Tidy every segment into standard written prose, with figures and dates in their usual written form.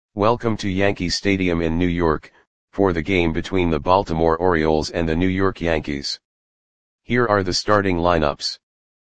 Welcome to Yankee Stadium in New York, for the game between the Baltimore Orioles and the New York Yankees. Here are the starting lineups.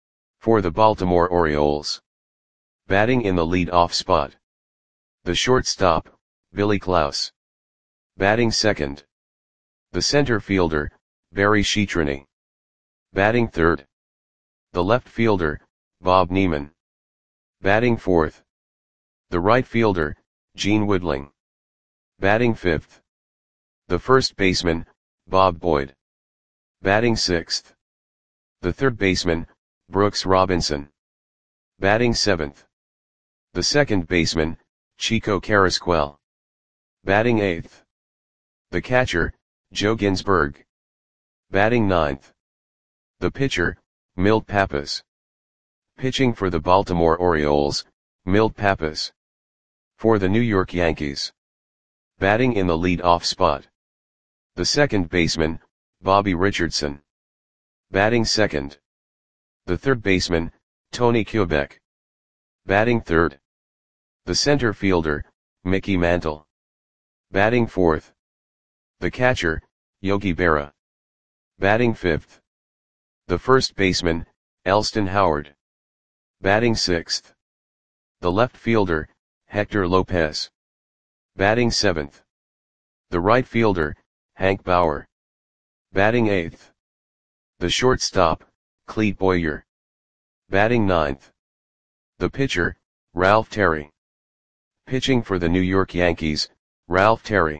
For the Baltimore Orioles. Batting in the lead-off spot. The shortstop, Billy Klaus. Batting second. The center fielder, Barry Sheetrani. Batting third. The left fielder, Bob Neiman. Batting fourth. The right fielder, Gene Woodling. Batting fifth. The first baseman, Bob Boyd. Batting sixth. The third baseman, Brooks Robinson. Batting seventh. The second baseman, Chico Carrasquel. Batting eighth. The catcher, Joe Ginsberg. Batting ninth. The pitcher, Milt Pappas. Pitching for the Baltimore Orioles, Milt Pappas. For the New York Yankees. Batting in the lead-off spot. The second baseman, Bobby Richardson. Batting second. The third baseman, Tony Kubek. Batting third. The center fielder, Mickey Mantle. Batting fourth. The catcher, Yogi Berra. Batting fifth. The first baseman, Elston Howard. Batting sixth. The left fielder, Hector Lopez. Batting seventh. The right fielder, Hank Bauer. Batting eighth. The shortstop, Clete Boyer. Batting ninth. The pitcher, Ralph Terry. Pitching for the New York Yankees, Ralph Terry.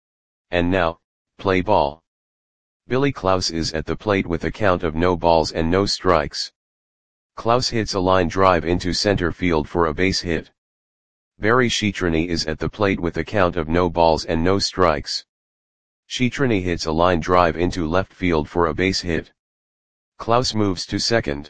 And now, play ball. Billy Klaus is at the plate with a count of no balls and no strikes. Klaus hits a line drive into center field for a base hit. Barry Sheetrani is at the plate with a count of no balls and no strikes. Sheetrani hits a line drive into left field for a base hit. Klaus moves to second.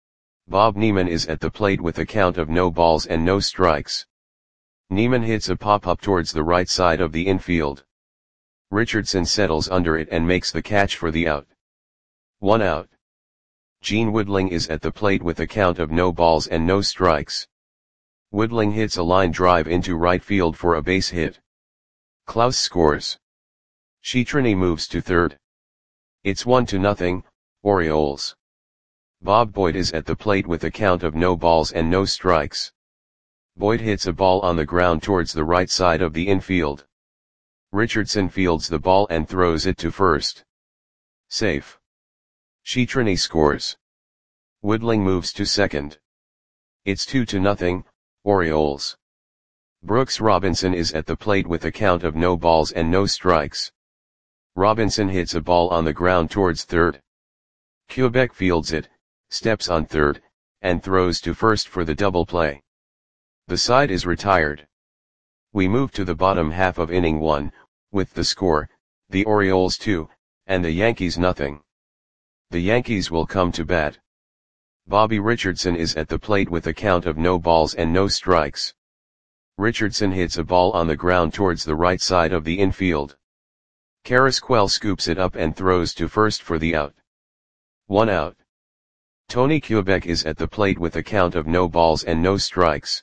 Bob Neiman is at the plate with a count of no balls and no strikes. Neiman hits a pop-up towards the right side of the infield. Richardson settles under it and makes the catch for the out. 1 out. Gene Woodling is at the plate with a count of no balls and no strikes. Woodling hits a line drive into right field for a base hit. Klaus scores. Sheetrani moves to third. It's 1-0, Orioles. Bob Boyd is at the plate with a count of no balls and no strikes. Boyd hits a ball on the ground towards the right side of the infield. Richardson fields the ball and throws it to first. Safe. Sheetrani scores. Woodling moves to second. It's 2-0, Orioles. Brooks Robinson is at the plate with a count of no balls and no strikes. Robinson hits a ball on the ground towards third. Kubek fields it, steps on third, and throws to first for the double play. The side is retired. We move to the bottom half of inning 1, with the score, the Orioles 2, and the Yankees 0. The Yankees will come to bat. Bobby Richardson is at the plate with a count of no balls and no strikes. Richardson hits a ball on the ground towards the right side of the infield. Carrasquel scoops it up and throws to first for the out. 1 out. Tony Kubek is at the plate with a count of no balls and no strikes.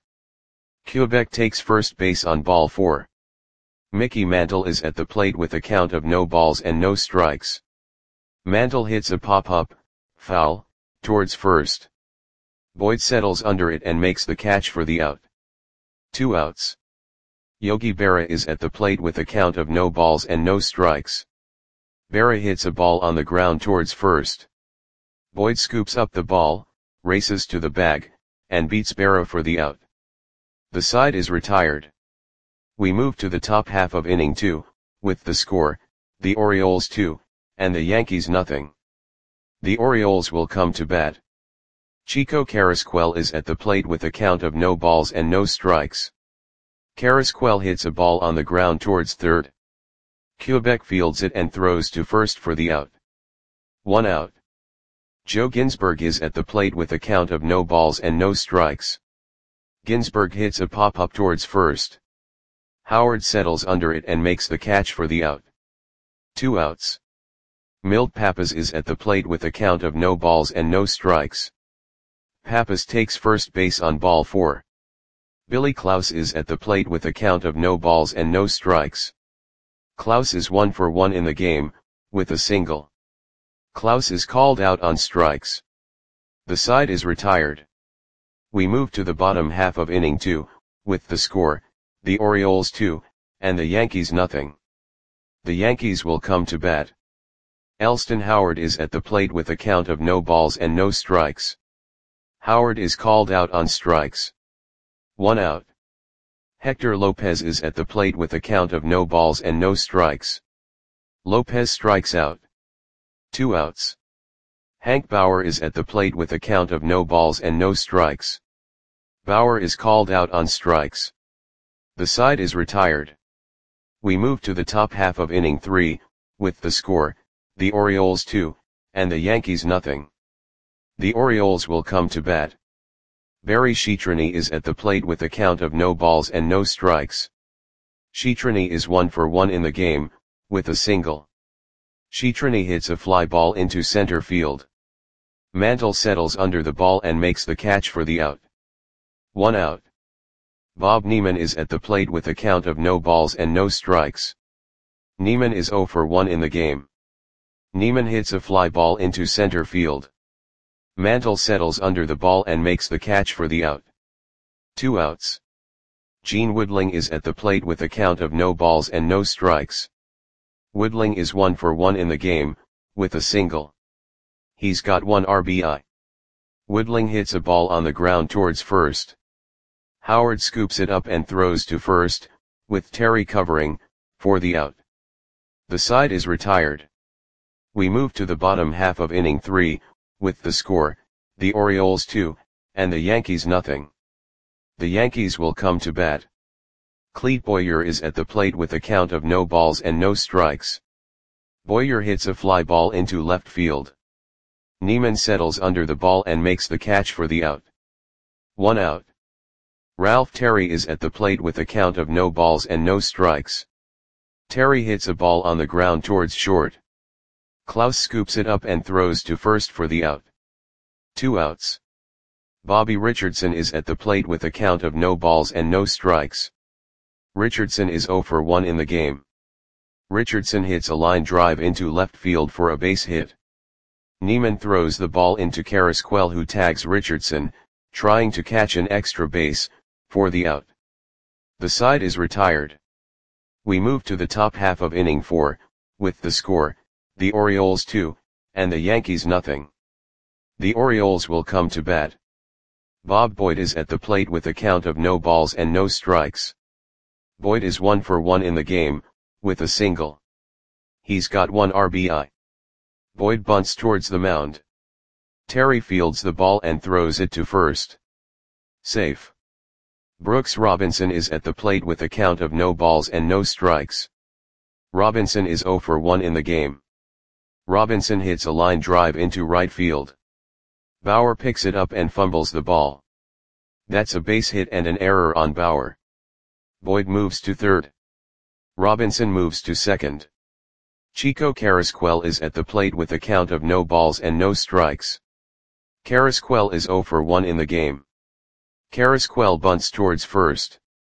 Kubek takes first base on ball 4. Mickey Mantle is at the plate with a count of no balls and no strikes. Mantle hits a pop-up, foul, towards first. Boyd settles under it and makes the catch for the out. 2 outs. Yogi Berra is at the plate with a count of no balls and no strikes. Berra hits a ball on the ground towards first. Boyd scoops up the ball, races to the bag, and beats Berra for the out. The side is retired. We move to the top half of inning 2, with the score, the Orioles 2, and the Yankees 0. The Orioles will come to bat. Chico Carrasquel is at the plate with a count of no balls and no strikes. Carrasquel hits a ball on the ground towards third. Kubek fields it and throws to first for the out. 1 out. Joe Ginsberg is at the plate with a count of no balls and no strikes. Ginsberg hits a pop-up towards first. Howard settles under it and makes the catch for the out. 2 outs. Milt Pappas is at the plate with a count of no balls and no strikes. Pappas takes first base on ball 4. Billy Klaus is at the plate with a count of no balls and no strikes. Klaus is 1 for 1 in the game, with a single. Klaus is called out on strikes. The side is retired. We move to the bottom half of inning 2, with the score, the Orioles 2, and the Yankees nothing. The Yankees will come to bat. Elston Howard is at the plate with a count of no balls and no strikes. Howard is called out on strikes. 1 out. Hector Lopez is at the plate with a count of no balls and no strikes. Lopez strikes out. 2 outs. Hank Bauer is at the plate with a count of no balls and no strikes. Bauer is called out on strikes. The side is retired. We move to the top half of inning 3, with the score, the Orioles 2, and the Yankees nothing. The Orioles will come to bat. Barry Sheetrani is at the plate with a count of no balls and no strikes. Sheetrani is 1 for 1 in the game, with a single. Sheetrani hits a fly ball into center field. Mantle settles under the ball and makes the catch for the out. 1 out. Bob Neiman is at the plate with a count of no balls and no strikes. Neiman is 0 for 1 in the game. Neiman hits a fly ball into center field. Mantle settles under the ball and makes the catch for the out. 2 outs. Gene Woodling is at the plate with a count of no balls and no strikes. Woodling is 1 for 1 in the game, with a single. He's got 1 RBI. Woodling hits a ball on the ground towards first. Howard scoops it up and throws to first, with Terry covering, for the out. The side is retired. We move to the bottom half of inning 3, with the score, the Orioles 2, and the Yankees nothing. The Yankees will come to bat. Clete Boyer is at the plate with a count of no balls and no strikes. Boyer hits a fly ball into left field. Neiman settles under the ball and makes the catch for the out. 1 out. Ralph Terry is at the plate with a count of no balls and no strikes. Terry hits a ball on the ground towards short. Klaus scoops it up and throws to first for the out. 2 outs. Bobby Richardson is at the plate with a count of no balls and no strikes. Richardson is 0 for 1 in the game. Richardson hits a line drive into left field for a base hit. Neiman throws the ball into Carrasquel, who tags Richardson, trying to catch an extra base, for the out. The side is retired. We move to the top half of inning 4, with the score, the Orioles 2, and the Yankees nothing. The Orioles will come to bat. Bob Boyd is at the plate with a count of no balls and no strikes. Boyd is 1 for 1 in the game, with a single. He's got 1 RBI. Boyd bunts towards the mound. Terry fields the ball and throws it to first. Safe. Brooks Robinson is at the plate with a count of no balls and no strikes. Robinson is 0 for 1 in the game. Robinson hits a line drive into right field. Bauer picks it up and fumbles the ball. That's a base hit and an error on Bauer. Boyd moves to third. Robinson moves to second. Chico Carrasquel is at the plate with a count of no balls and no strikes. Carrasquel is 0 for 1 in the game. Carrasquel bunts towards first.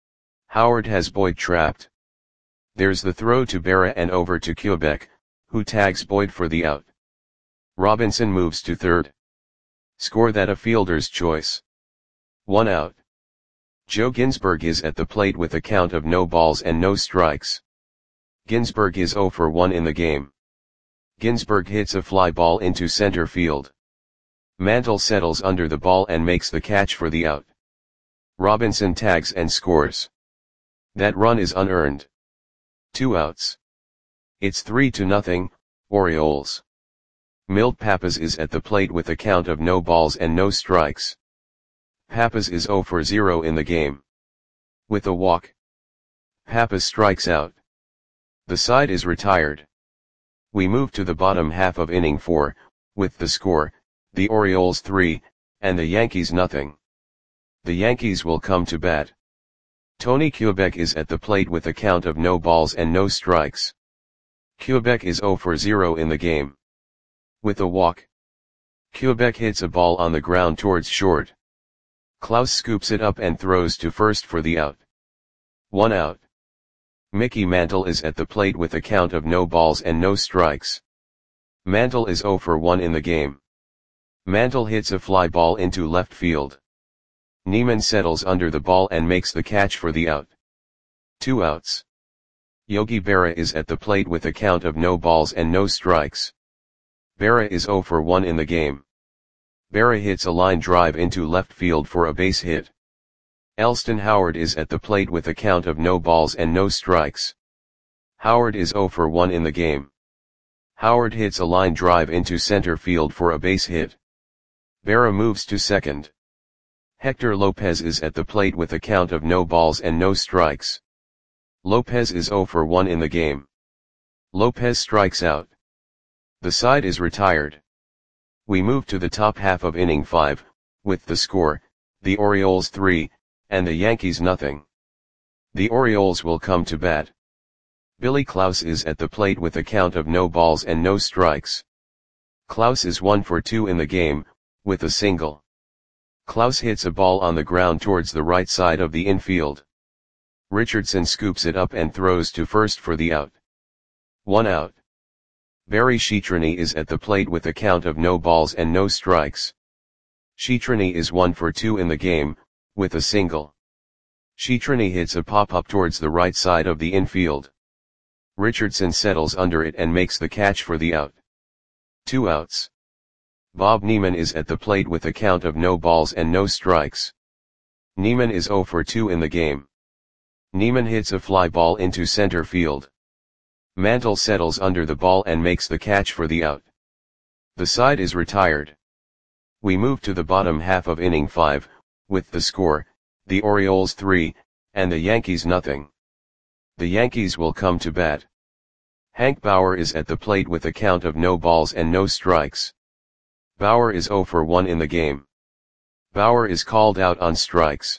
Howard has Boyd trapped. There's the throw to Berra and over to Quebec, who tags Boyd for the out. Robinson moves to third. Score that a fielder's choice. 1 out. Joe Ginsberg is at the plate with a count of no balls and no strikes. Ginsberg is 0 for 1 in the game. Ginsberg hits a fly ball into center field. Mantle settles under the ball and makes the catch for the out. Robinson tags and scores. That run is unearned. 2 outs. It's 3-0, Orioles. Milt Pappas is at the plate with a count of no balls and no strikes. Pappas is 0 for 0 in the game. With a walk. Pappas strikes out. The side is retired. We move to the bottom half of inning 4, with the score, the Orioles 3, and the Yankees nothing. The Yankees will come to bat. Tony Quebec is at the plate with a count of no balls and no strikes. Quebec is 0 for 0 in the game. With a walk. Quebec hits a ball on the ground towards short. Klaus scoops it up and throws to first for the out. 1 out. Mickey Mantle is at the plate with a count of no balls and no strikes. Mantle is 0 for 1 in the game. Mantle hits a fly ball into left field. Neiman settles under the ball and makes the catch for the out. 2 outs. Yogi Berra is at the plate with a count of no balls and no strikes. Berra is 0 for 1 in the game. Berra hits a line drive into left field for a base hit. Elston Howard is at the plate with a count of no balls and no strikes. Howard is 0 for 1 in the game. Howard hits a line drive into center field for a base hit. Berra moves to second. Hector Lopez is at the plate with a count of no balls and no strikes. Lopez is 0 for 1 in the game. Lopez strikes out. The side is retired. We move to the top half of inning 5, with the score, the Orioles 3, and the Yankees nothing. The Orioles will come to bat. Billy Klaus is at the plate with a count of no balls and no strikes. Klaus is 1 for 2 in the game, with a single. Klaus hits a ball on the ground towards the right side of the infield. Richardson scoops it up and throws to first for the out. 1 out. Barry Sheetrani is at the plate with a count of no balls and no strikes. Sheetrani is 1 for 2 in the game, with a single. Sheetrani hits a pop-up towards the right side of the infield. Richardson settles under it and makes the catch for the out. 2 outs. Bob Neiman is at the plate with a count of no balls and no strikes. Neiman is 0 for 2 in the game. Neiman hits a fly ball into center field. Mantle settles under the ball and makes the catch for the out. The side is retired. We move to the bottom half of inning 5, with the score, the Orioles 3, and the Yankees nothing. The Yankees will come to bat. Hank Bauer is at the plate with a count of no balls and no strikes. Bauer is 0 for 1 in the game. Bauer is called out on strikes.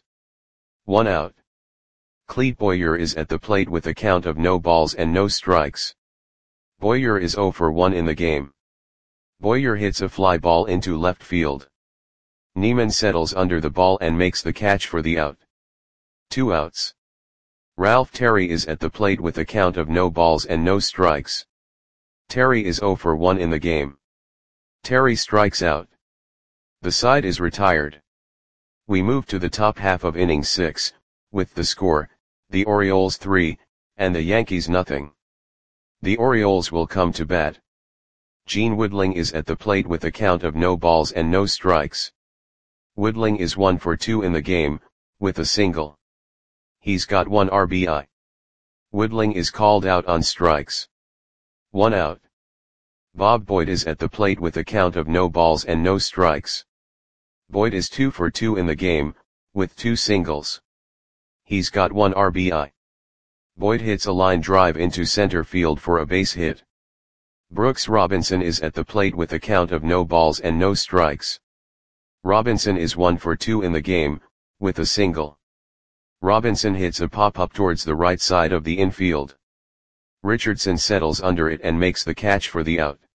1 out. Clete Boyer is at the plate with a count of no balls and no strikes. Boyer is 0 for 1 in the game. Boyer hits a fly ball into left field. Neiman settles under the ball and makes the catch for the out. 2 outs. Ralph Terry is at the plate with a count of no balls and no strikes. Terry is 0 for 1 in the game. Terry strikes out. The side is retired. We move to the top half of inning 6, with the score, the Orioles 3, and the Yankees nothing. The Orioles will come to bat. Gene Woodling is at the plate with a count of no balls and no strikes. Woodling is 1 for 2 in the game, with a single. He's got 1 RBI. Woodling is called out on strikes. 1 out. Bob Boyd is at the plate with a count of no balls and no strikes. Boyd is 2 for 2 in the game, with 2 singles. He's got 1 RBI. Boyd hits a line drive into center field for a base hit. Brooks Robinson is at the plate with a count of no balls and no strikes. Robinson is 1 for 2 in the game, with a single. Robinson hits a pop-up towards the right side of the infield. Richardson settles under it and makes the catch for the out.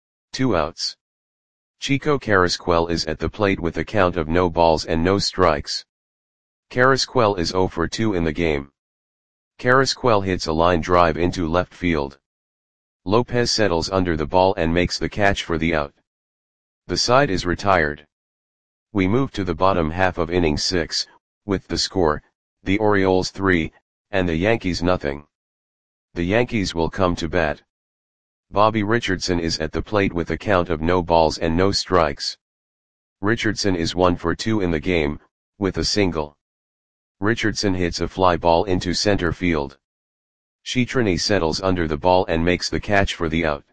2 outs. Chico Carrasquel is at the plate with a count of no balls and no strikes. Carrasquel is 0 for 2 in the game. Carrasquel hits a line drive into left field. Lopez settles under the ball and makes the catch for the out. The side is retired. We move to the bottom half of inning 6, with the score, the Orioles 3, and the Yankees nothing. The Yankees will come to bat. Bobby Richardson is at the plate with a count of no balls and no strikes. Richardson is 1 for 2 in the game, with a single. Richardson hits a fly ball into center field. Sheetrani settles under the ball and makes the catch for the out.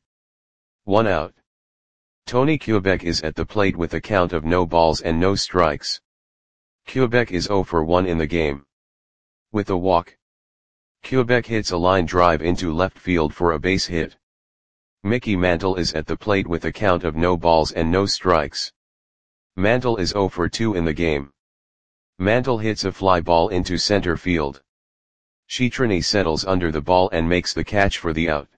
1 out. Tony Kubek is at the plate with a count of no balls and no strikes. Kubek is 0 for 1 in the game. With a walk. Kubek hits a line drive into left field for a base hit. Mickey Mantle is at the plate with a count of no balls and no strikes. Mantle is 0 for 2 in the game. Mantle hits a fly ball into center field. Sheetrani settles under the ball and makes the catch for the out.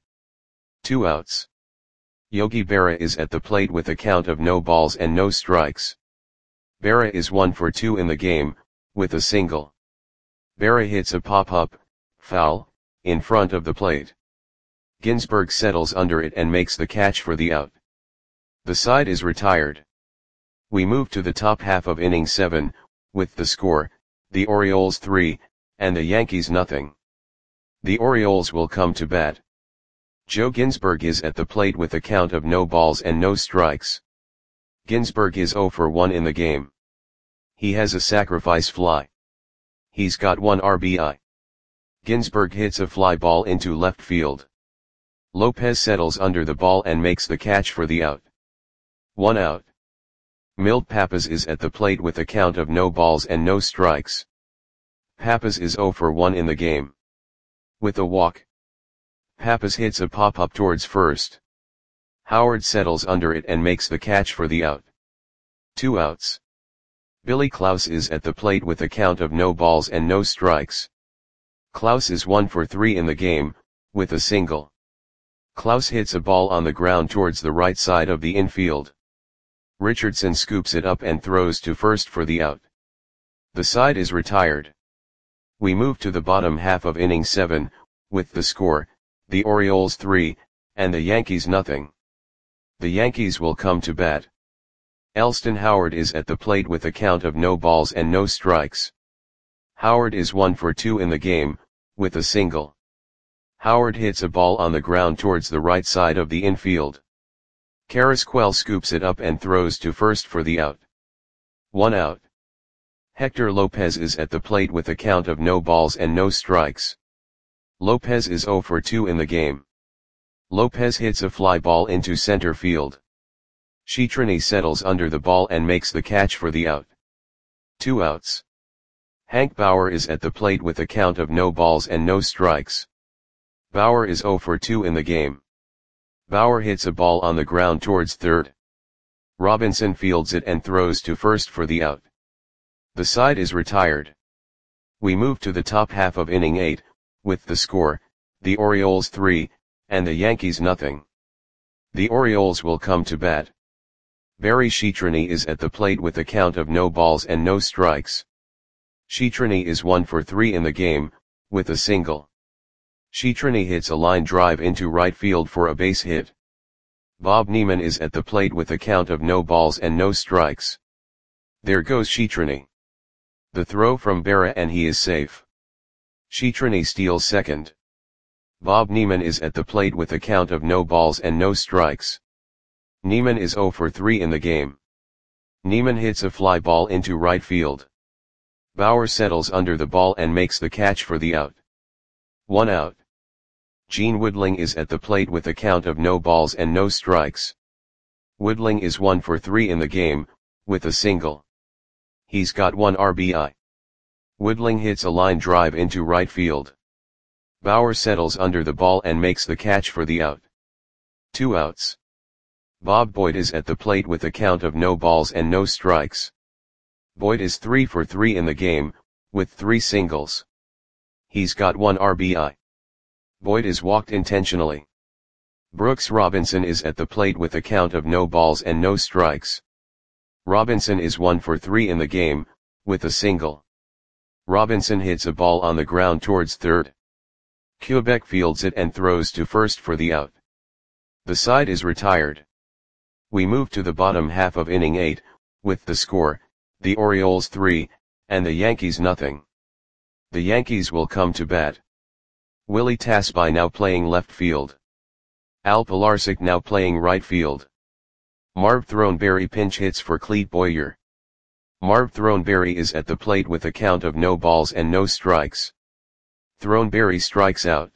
2 outs. Yogi Berra is at the plate with a count of no balls and no strikes. Berra is 1 for 2 in the game, with a single. Berra hits a pop-up, foul, in front of the plate. Ginsberg settles under it and makes the catch for the out. The side is retired. We move to the top half of inning 7, with the score, the Orioles 3, and the Yankees nothing. The Orioles will come to bat. Joe Ginsberg is at the plate with a count of no balls and no strikes. Ginsberg is 0 for 1 in the game. He has a sacrifice fly. He's got 1 RBI. Ginsberg hits a fly ball into left field. Lopez settles under the ball and makes the catch for the out. 1 out. Milt Pappas is at the plate with a count of no balls and no strikes. Pappas is 0 for 1 in the game. With a walk. Pappas hits a pop-up towards first. Howard settles under it and makes the catch for the out. 2 outs. Billy Klaus is at the plate with a count of no balls and no strikes. Klaus is 1 for 3 in the game, with a single. Klaus hits a ball on the ground towards the right side of the infield. Richardson scoops it up and throws to first for the out. The side is retired. We move to the bottom half of inning 7, with the score, the Orioles 3, and the Yankees nothing. The Yankees will come to bat. Elston Howard is at the plate with a count of no balls and no strikes. Howard is 1 for 2 in the game, with a single. Howard hits a ball on the ground towards the right side of the infield. Carrasquel scoops it up and throws to first for the out. 1 out. Hector Lopez is at the plate with a count of no balls and no strikes. Lopez is 0 for 2 in the game. Lopez hits a fly ball into center field. Shetrany settles under the ball and makes the catch for the out. 2 outs. Hank Bauer is at the plate with a count of no balls and no strikes. Bauer is 0 for 2 in the game. Bauer hits a ball on the ground towards third. Robinson fields it and throws to first for the out. The side is retired. We move to the top half of inning 8, with the score, the Orioles 3, and the Yankees nothing. The Orioles will come to bat. Barry Shetrany is at the plate with a count of no balls and no strikes. Shetrany is 1 for 3 in the game, with a single. Shetrany hits a line drive into right field for a base hit. Bob Neiman is at the plate with a count of no balls and no strikes. There goes Shetrany. The throw from Berra and he is safe. Shetrany steals second. Bob Neiman is at the plate with a count of no balls and no strikes. Neiman is 0 for 3 in the game. Neiman hits a fly ball into right field. Bauer settles under the ball and makes the catch for the out. 1 out. Gene Woodling is at the plate with a count of no balls and no strikes. Woodling is 1 for 3 in the game, with a single. He's got 1 RBI. Woodling hits a line drive into right field. Bauer settles under the ball and makes the catch for the out. 2 outs. Bob Boyd is at the plate with a count of no balls and no strikes. Boyd is 3 for 3 in the game, with 3 singles. He's got 1 RBI. Boyd is walked intentionally. Brooks Robinson is at the plate with a count of no balls and no strikes. Robinson is 1 for 3 in the game, with a single. Robinson hits a ball on the ground towards third. Quebec fields it and throws to first for the out. The side is retired. We move to the bottom half of inning 8, with the score, the Orioles 3, and the Yankees nothing. The Yankees will come to bat. Willie Tasby now playing left field. Al Pilarczyk now playing right field. Marv Throneberry pinch hits for Clete Boyer. Marv Throneberry is at the plate with a count of no balls and no strikes. Throneberry strikes out.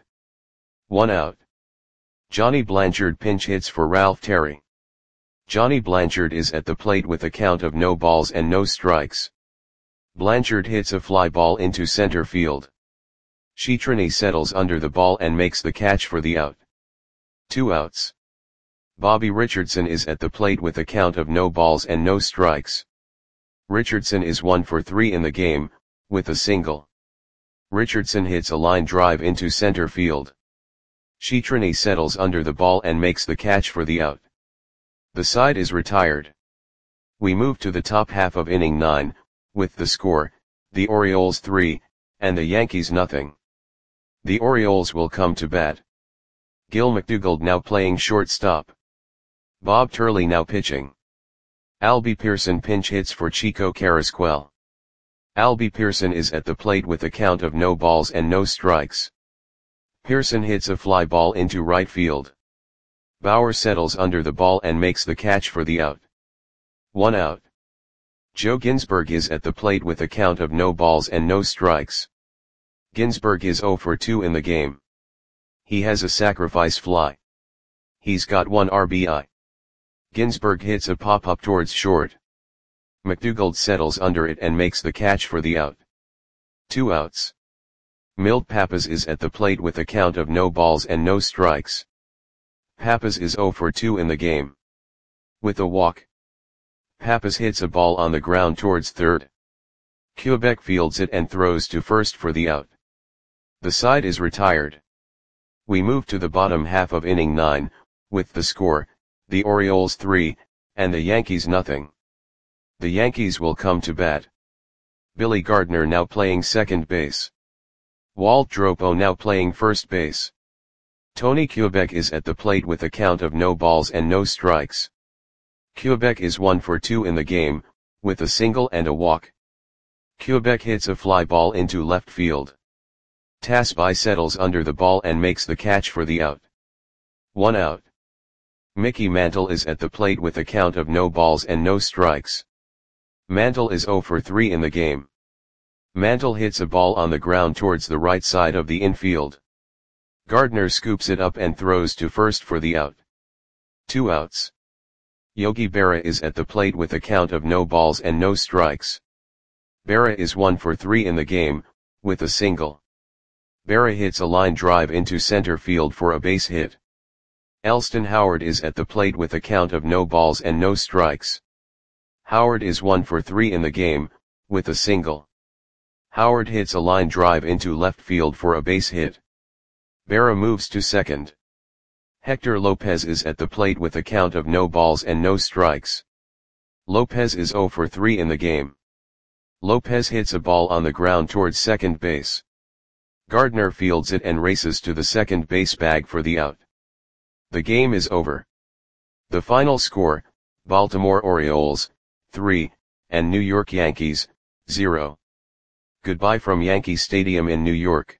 1 out. Johnny Blanchard pinch hits for Ralph Terry. Johnny Blanchard is at the plate with a count of no balls and no strikes. Blanchard hits a fly ball into center field. Shetrany settles under the ball and makes the catch for the out. 2 outs. Bobby Richardson is at the plate with a count of no balls and no strikes. Richardson is 1 for 3 in the game, with a single. Richardson hits a line drive into center field. Shetrany settles under the ball and makes the catch for the out. The side is retired. We move to the top half of inning 9, with the score, the Orioles 3, and the Yankees nothing. The Orioles will come to bat. Gil McDougald now playing shortstop. Bob Turley now pitching. Albie Pearson pinch hits for Chico Carrasquel. Albie Pearson is at the plate with a count of no balls and no strikes. Pearson hits a fly ball into right field. Bauer settles under the ball and makes the catch for the out. 1 out. Joe Ginsberg is at the plate with a count of no balls and no strikes. Ginsberg is 0 for 2 in the game. He has a sacrifice fly. He's got 1 RBI. Ginsberg hits a pop-up towards short. McDougald settles under it and makes the catch for the out. 2 outs. Milt Pappas is at the plate with a count of no balls and no strikes. Pappas is 0 for 2 in the game. With a walk. Pappas hits a ball on the ground towards third. Quebec fields it and throws to first for the out. The side is retired. We move to the bottom half of inning 9, with the score, the Orioles 3, and the Yankees nothing. The Yankees will come to bat. Billy Gardner now playing second base. Walt Dropo now playing first base. Tony Quebec is at the plate with a count of no balls and no strikes. Quebec is 1 for 2 in the game, with a single and a walk. Quebec hits a fly ball into left field. Tasby settles under the ball and makes the catch for the out. 1 out. Mickey Mantle is at the plate with a count of no balls and no strikes. Mantle is 0 for 3 in the game. Mantle hits a ball on the ground towards the right side of the infield. Gardner scoops it up and throws to first for the out. 2 outs. Yogi Berra is at the plate with a count of no balls and no strikes. Berra is 1 for 3 in the game, with a single. Berra hits a line drive into center field for a base hit. Elston Howard is at the plate with a count of no balls and no strikes. Howard is 1 for 3 in the game, with a single. Howard hits a line drive into left field for a base hit. Berra moves to second. Hector Lopez is at the plate with a count of no balls and no strikes. Lopez is 0 for 3 in the game. Lopez hits a ball on the ground towards second base. Gardner fields it and races to the second base bag for the out. The game is over. The final score, Baltimore Orioles, 3, and New York Yankees, 0. Goodbye from Yankee Stadium in New York.